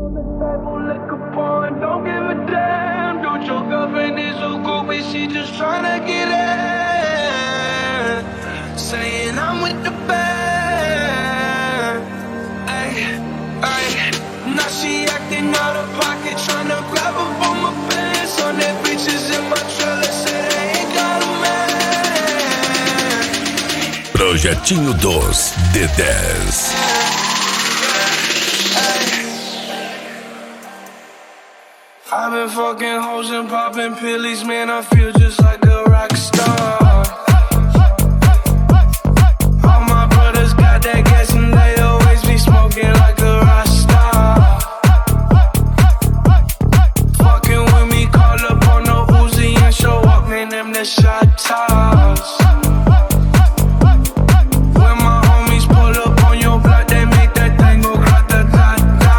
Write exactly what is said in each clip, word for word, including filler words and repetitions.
Don't give a damn, dude, your girlfriend is so goofy, she just tryna get in. Saying I'm with the band. Ay, ay. Now she acting out of pocket, tryna grab up on my pants. On that bitches in my trailer, say they ain't got a man. Projetinho dos D dez. I've been fucking hoes and popping pillies, man, I feel just like a rock star. All my brothers got that gas and they always be smoking like a rock star. Fucking with me, call up on the Uzi and show up, man, them the shot toss. When my homies pull up on your block, they make that thing go grata-ta-ta.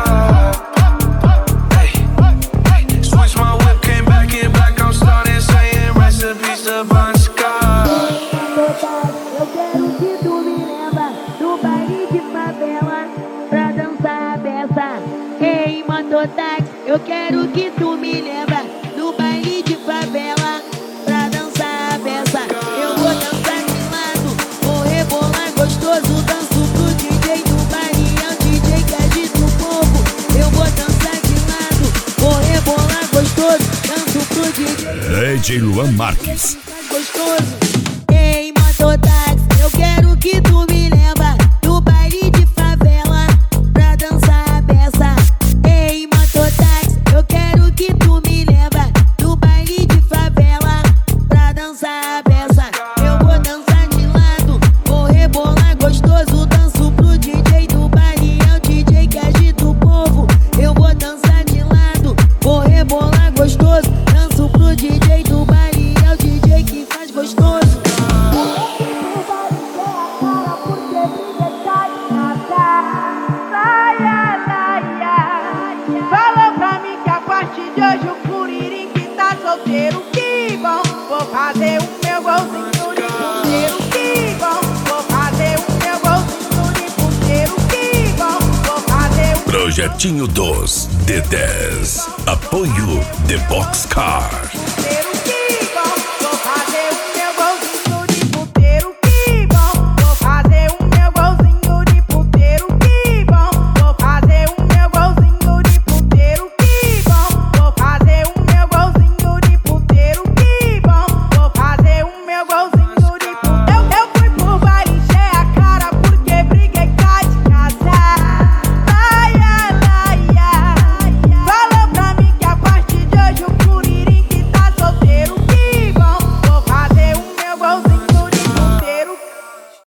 Bon Scott. Eu quero que tu me leva no baile de favela pra dançar a beça. Ei, mototáxi, eu quero que tu me leva no baile de favela pra dançar a beça. Eu vou dançar de lado, vou rebolar gostoso, danço pro D J do baile, é o D J que agita o povo. Eu vou dançar de lado, vou rebolar gostoso, danço pro D J. D J Luan Marques. Gostoso. Ei, mototáxi, eu quero que tu me leva no baile de favela pra dançar a beça. Ei, mototáxi, eu quero que tu me leva no baile de favela pra dançar a beça. Eu vou dançar de lado, vou rebolar gostoso, danço pro D J do baile, é o D J que agita o povo. Eu vou dançar de lado, vou rebolar gostoso, danço pro D J do baile, é o D J que faz gostoso. Falou pra mim que a partir de hoje o Curirim que tá solteiro. Que bom, vou fazer o meu golzinho de punteiro. Que bom, vou fazer o meu golzinho de punteiro. Que bom, vou fazer o Projetinho dos D dez. Apoio The Boxcar. punteiro.